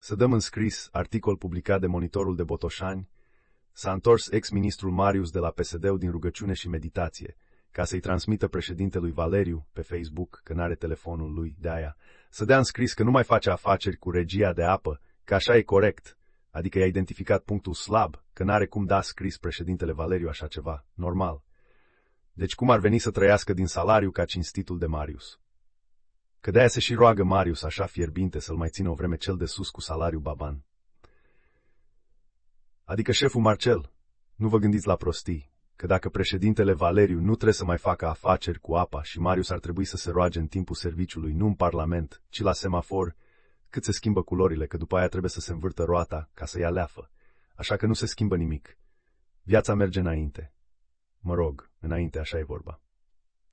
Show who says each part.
Speaker 1: Să dăm în scris articol publicat de Monitorul de Botoșani. S-a întors ex-ministrul Marius de la PSD-ul din rugăciune și meditație, ca să-i transmită președintelui Valeriu pe Facebook, că n-are telefonul lui, de aia, să dea în scris că nu mai face afaceri cu Regia de Apă, că așa e corect, adică i-a identificat punctul slab, că n-are cum da scris președintele Valeriu așa ceva, normal. Deci cum ar veni să trăiască din salariu ca cinstitul de Marius? Că de-aia se și roagă Marius așa fierbinte să-l mai țină o vreme cel de sus cu salariu baban. Adică șeful Marcel, nu vă gândiți la prostii, că dacă președintele Valeriu nu trebuie să mai facă afaceri cu apa și Marius ar trebui să se roage în timpul serviciului, nu în parlament, ci la semafor, cât se schimbă culorile, că după aia trebuie să se învârtă roata ca să ia leafă. Așa că nu se schimbă nimic. Viața merge înainte. Mă rog, înainte, așa e vorba.